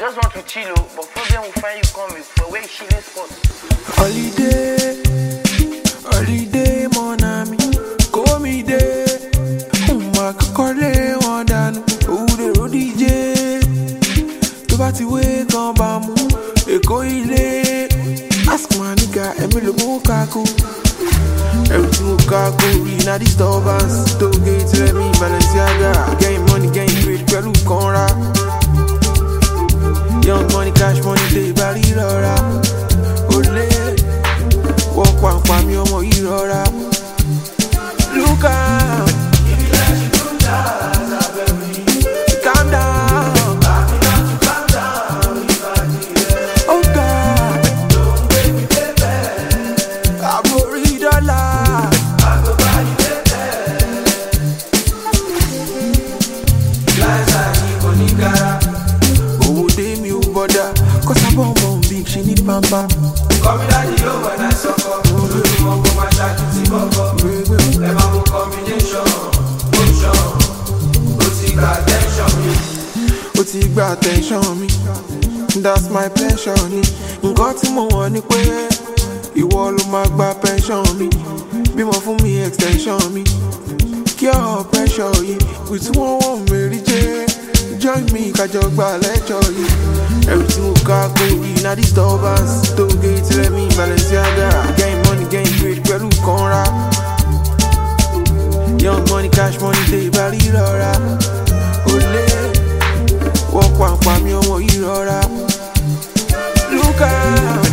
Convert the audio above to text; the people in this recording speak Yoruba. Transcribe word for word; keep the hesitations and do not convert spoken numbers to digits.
just want to chill, oh, but problem will find you coming for where she lives spot. Holiday, holiday, mon ami, call me day. Uma kakole wandanu, ude ro D J. To bati we kan ba mu, Eko ile. Ask my nigga, Emile Mukaku. Everything will kaku, inna disturbance. To get to me, Balenciaga. Getting money, getting rich, pẹ̀lú kanra. Young money, cash money, day bari rọra. Ole, walk one for me, ọmọ ìrọra. Look out, calm down. Oh God, àbórí dọ́là. Owó dé mi ò bọ́dà, cause I born born big, she need pamper. Call me daddy, yo, when I suck up. Lórí wọn kó máa ṣàkíyèsí bọ̀bọ̀. Ẹ máa mú combination, motion. Ó ti gba attention mi. Ó ti gba attention mi, that's my pleasure ni. Nǹkan tí mo wọ̀ ni pé ìwọ ló máa gba pension mi. Bímọ fún mi extension mi. Cure pressure yìí, with one one Mary J. Join me, kájọ gba lecture yìí. Everything will kaku, inna disturbance. To get to me, Balenciaga. Getting money, getting rich, pẹ̀lú kanra. Young money, cash money, day bari rọra. Ole, walk one for me, ọmọ ìrọra. Look out.